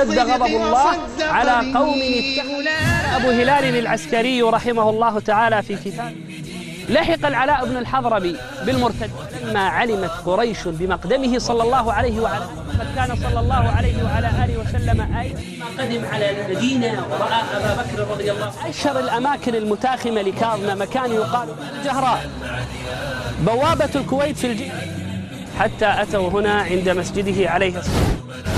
اشتد غضب الله على قوم اتخذوا. أبو هلال العسكري رحمه الله تعالى في كتاب: لحق العلاء بن الحضرمي بالمرتد لما علمت قريش بمقدمه صلى الله عليه وعلى قد كان صلى الله عليه وعلى آله وسلم قدم على المدينة ورأى أبا بكر رضي الله عنه. أشهر الأماكن المتاخمة لكاظمة مكان يقال الجهراء، بوابة الكويت في الجيش، حتى أتوا هنا عند مسجده عليه الصلاة.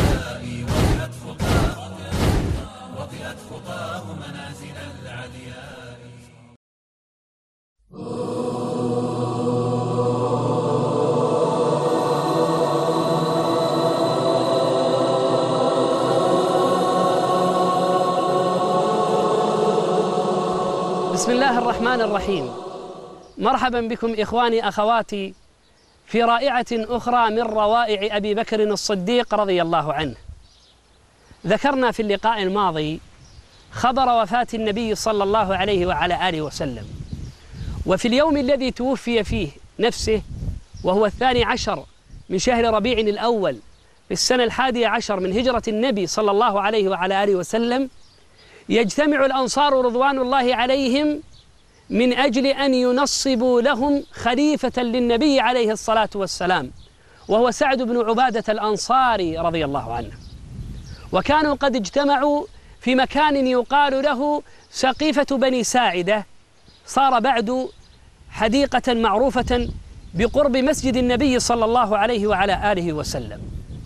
بسم الله الرحمن الرحيم. مرحبا بكم إخواني أخواتي في رائعة أخرى من روائع أبي بكر الصديق رضي الله عنه. ذكرنا في اللقاء الماضي خبر وفاة النبي صلى الله عليه وعلى آله وسلم، وفي اليوم الذي توفي فيه نفسه وهو 12 من شهر ربيع الأول في السنة 11 من هجرة النبي صلى الله عليه وعلى آله وسلم، يجتمع الأنصار رضوان الله عليهم من أجل أن ينصبوا لهم خليفة للنبي عليه الصلاة والسلام، وهو سعد بن عبادة الأنصاري رضي الله عنه. وكانوا قد اجتمعوا في مكان يقال له سقيفة بني ساعدة، صار بعد حديقة معروفة بقرب مسجد النبي صلى الله عليه وعلى آله وسلم.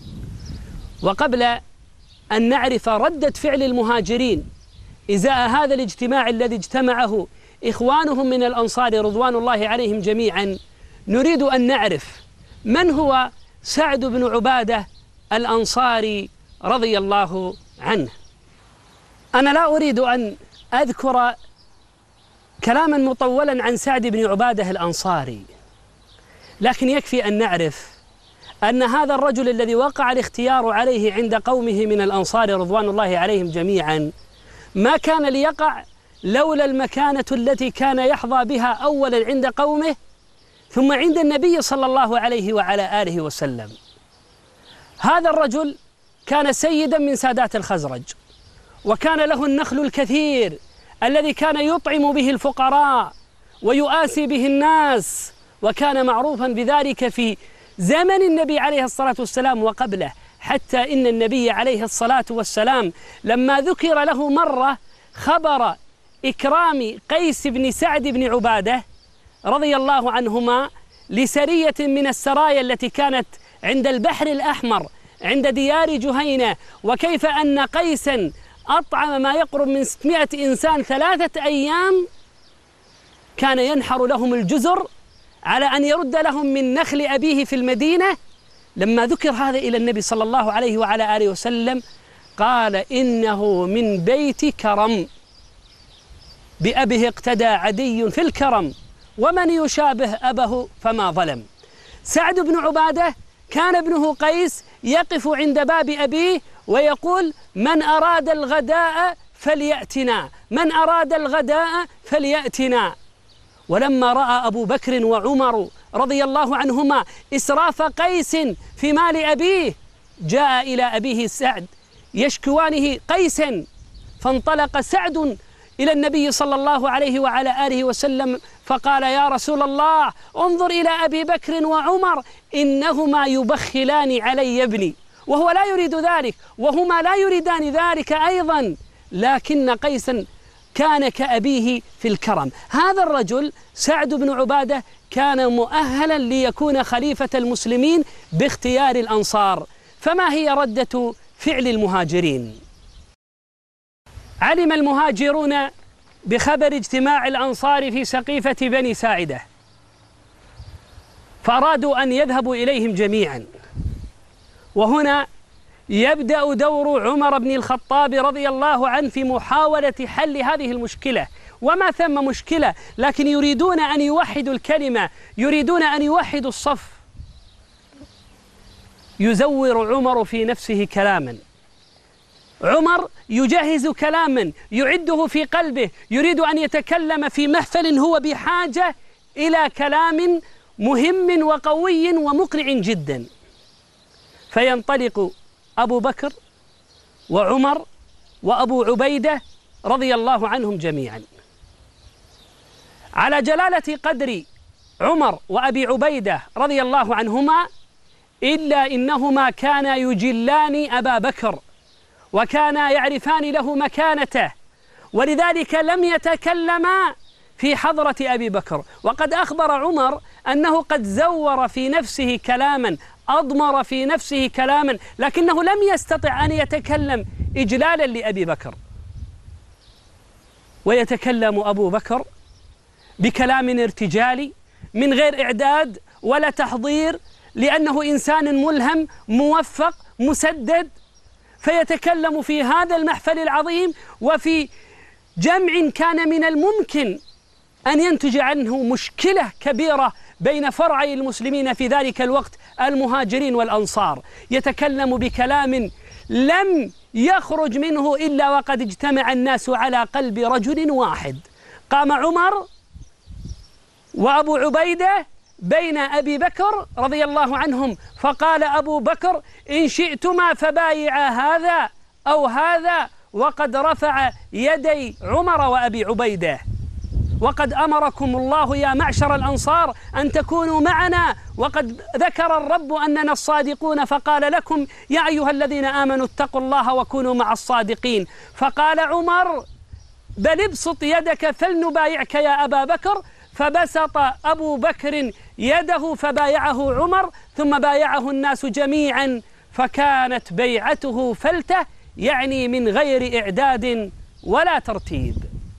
وقبل أن نعرف ردة فعل المهاجرين إزاء هذا الاجتماع الذي اجتمعه إخوانهم من الأنصار رضوان الله عليهم جميعا، نريد أن نعرف من هو سعد بن عبادة الأنصاري رضي الله عنه. أنا لا أريد أن أذكر كلاما مطولا عن سعد بن عبادة الأنصاري، لكن يكفي أن نعرف أن هذا الرجل الذي وقع الاختيار عليه عند قومه من الأنصار رضوان الله عليهم جميعا ما كان ليقع لولا المكانة التي كان يحظى بها أولا عند قومه ثم عند النبي صلى الله عليه وعلى آله وسلم. هذا الرجل كان سيدا من سادات الخزرج، وكان له النخل الكثير الذي كان يطعم به الفقراء ويؤاسي به الناس، وكان معروفا بذلك في زمن النبي عليه الصلاة والسلام وقبله، حتى إن النبي عليه الصلاة والسلام لما ذكر له مرة خبر إكرام قيس بن سعد بن عبادة رضي الله عنهما لسرية من السرايا التي كانت عند البحر الأحمر عند ديار جهينة، وكيف أن قيسا أطعم ما يقرب من 600 إنسان 3 أيام، كان ينحر لهم الجزر على أن يرد لهم من نخل أبيه في المدينة. لما ذكر هذا إلى النبي صلى الله عليه وعلى آله وسلم قال: إنه من بيت كرم، بأبه اقتدى عدي في الكرم، ومن يشابه أبه فما ظلم. سعد بن عبادة كان ابنه قيس يقف عند باب أبيه ويقول: من أراد الغداء فليأتنا، من أراد الغداء فليأتنا. ولما رأى أبو بكر وعمر رضي الله عنهما إسراف قيس في مال أبيه جاء إلى أبيه سعد يشكوانه قيسا، فانطلق سعد إلى النبي صلى الله عليه وعلى آله وسلم فقال: يا رسول الله، انظر إلى أبي بكر وعمر إنهما يبخلان علي ابني، وهو لا يريد ذلك وهما لا يريدان ذلك أيضا، لكن قيسا كان كأبيه في الكرم. هذا الرجل سعد بن عبادة كان مؤهلا ليكون خليفة المسلمين باختيار الأنصار. فما هي ردة فعل المهاجرين؟ علم المهاجرون بخبر اجتماع الأنصار في سقيفة بني ساعدة، فأرادوا أن يذهبوا إليهم جميعا. وهنا يبدأ دور عمر بن الخطاب رضي الله عنه في محاولة حل هذه المشكلة، وما ثم مشكلة، لكن يريدون أن يوحدوا الكلمة، يريدون أن يوحدوا الصف. يزور عمر في نفسه كلاما، عمر يجهز كلاما يعده في قلبه، يريد أن يتكلم في محفل هو بحاجة إلى كلام مهم وقوي ومقنع جدا. فينطلق أبو بكر وعمر وأبو عبيدة رضي الله عنهم جميعا. على جلالة قدر عمر وأبي عبيدة رضي الله عنهما، إلا إنهما كانا يجلان أبا بكر وكانا يعرفان له مكانته، ولذلك لم يتكلما في حضرة أبي بكر. وقد أخبر عمر أنه قد زور في نفسه كلاما، أضمر في نفسه كلاما، لكنه لم يستطع أن يتكلم إجلالا لأبي بكر. ويتكلم أبو بكر بكلام ارتجالي من غير إعداد ولا تحضير، لأنه إنسان ملهم موفق مسدد، فيتكلم في هذا المحفل العظيم وفي جمع كان من الممكن أن ينتج عنه مشكلة كبيرة بين فرعي المسلمين في ذلك الوقت، المهاجرين والأنصار. يتكلم بكلام لم يخرج منه إلا وقد اجتمع الناس على قلب رجل واحد. قام عمر وأبو عبيدة بين أبي بكر رضي الله عنهم، فقال أبو بكر: إن شئتما فبايعا هذا أو هذا، وقد رفع يدي عمر وأبي عبيدة: وقد أمركم الله يا معشر الأنصار أن تكونوا معنا، وقد ذكر الرب أننا الصادقون، فقال لكم يا أيها الذين آمنوا اتقوا الله وكونوا مع الصادقين. فقال عمر: بل ابسط يدك فلنبايعك يا أبا بكر. فبسط أبو بكر يده فبايعه عمر، ثم بايعه الناس جميعا، فكانت بيعته فلتة، يعني من غير إعداد ولا ترتيب.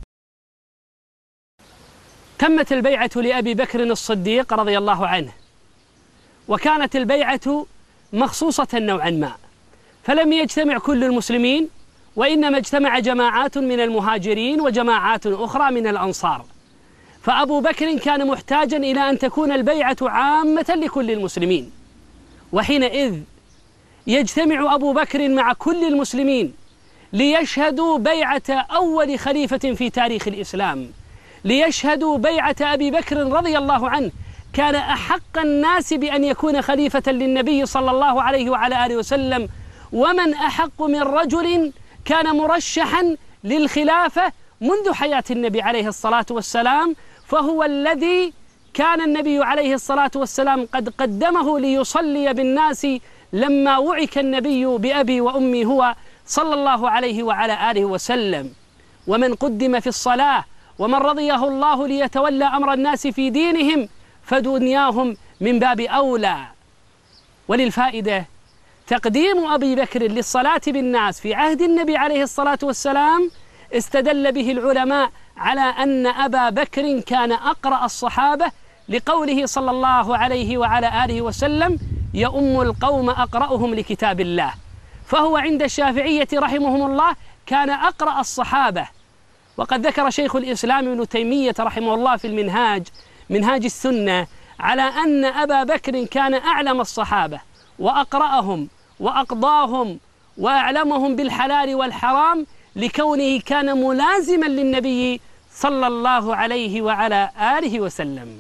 تمت البيعة لأبي بكر الصديق رضي الله عنه، وكانت البيعة مخصوصة نوعا ما، فلم يجتمع كل المسلمين، وإنما اجتمع جماعات من المهاجرين وجماعات أخرى من الأنصار. فأبو بكر كان محتاجا إلى أن تكون البيعة عامة لكل المسلمين، وحينئذ يجتمع أبو بكر مع كل المسلمين ليشهدوا بيعة أول خليفة في تاريخ الإسلام، ليشهدوا بيعة أبي بكر رضي الله عنه. كان أحق الناس بأن يكون خليفة للنبي صلى الله عليه وعلى آله وسلم، ومن أحق من رجل كان مرشحا للخلافة منذ حياة النبي عليه الصلاة والسلام، فهو الذي كان النبي عليه الصلاة والسلام قد قدمه ليصلي بالناس لما وعك النبي بأبي وأمي هو صلى الله عليه وعلى آله وسلم. ومن قدم في الصلاة ومن رضيه الله ليتولى أمر الناس في دينهم فدنياهم من باب أولى. وللفائدة تقديم أبي بكر للصلاة بالناس في عهد النبي عليه الصلاة والسلام استدل به العلماء على أن أبا بكر كان أقرأ الصحابة، لقوله صلى الله عليه وعلى آله وسلم: يؤم القوم أقرأهم لكتاب الله. فهو عند الشافعية رحمهم الله كان أقرأ الصحابة. وقد ذكر شيخ الإسلام ابن تيمية رحمه الله في منهاج السنة على أن أبا بكر كان أعلم الصحابة وأقرأهم وأقضاهم وأعلمهم بالحلال والحرام، لكونه كان ملازما للنبي صلى الله عليه وعلى آله وسلم.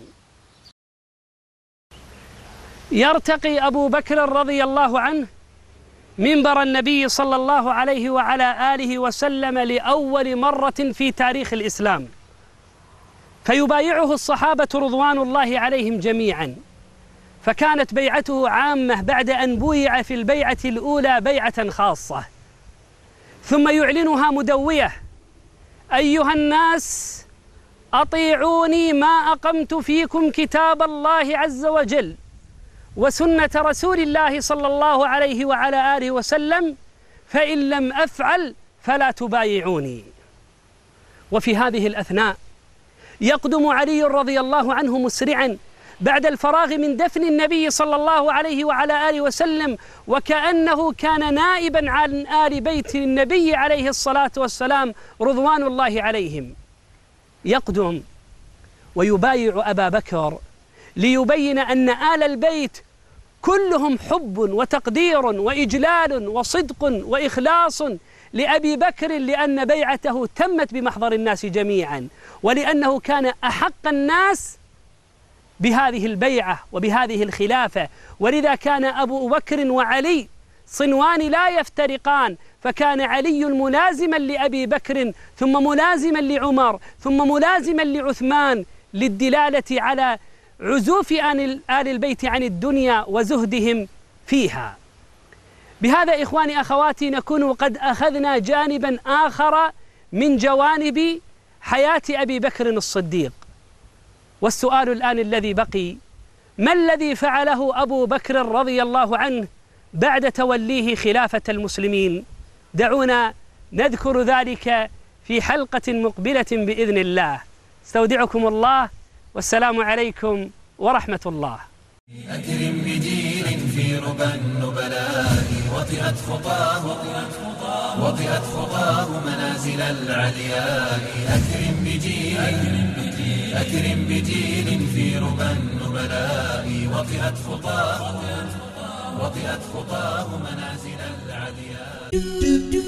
يرتقي أبو بكر رضي الله عنه منبر النبي صلى الله عليه وعلى آله وسلم لأول مرة في تاريخ الإسلام، فيبايعه الصحابة رضوان الله عليهم جميعا. فكانت بيعته عامة بعد أن بويع في البيعة الأولى بيعة خاصة، ثم يعلنها مدوية: أيها الناس أطيعوني ما أقمت فيكم كتاب الله عز وجل وسنة رسول الله صلى الله عليه وعلى آله وسلم، فإن لم أفعل فلا تبايعوني. وفي هذه الأثناء يقدم علي رضي الله عنه مسرعا بعد الفراغ من دفن النبي صلى الله عليه وعلى آله وسلم، وكأنه كان نائبا عن آل بيت النبي عليه الصلاة والسلام رضوان الله عليهم. يقدم ويبايع أبا بكر ليبين أن آل البيت كلهم حب وتقدير وإجلال وصدق وإخلاص لأبي بكر، لأن بيعته تمت بمحضر الناس جميعا، ولأنه كان أحق الناس بهذه البيعة وبهذه الخلافة. ولذا كان أبو بكر وعلي صنوان لا يفترقان، فكان علي ملازما لأبي بكر ثم ملازما لعمر ثم ملازما لعثمان للدلالة على عزوف آل البيت عن الدنيا وزهدهم فيها. بهذا إخواني أخواتي نكون قد أخذنا جانبا آخر من جوانب حياة أبي بكر الصديق. والسؤال الآن الذي بقي: ما الذي فعله أبو بكر رضي الله عنه بعد توليه خلافة المسلمين؟ دعونا نذكر ذلك في حلقة مقبلة بإذن الله. استودعكم الله والسلام عليكم ورحمة الله. أكرم بجيل في ربى النبلاء وطئت خطاه منازل العلياء. أكرم بجيل في ربى النبلاء وطئت خطاه منازل العلياء.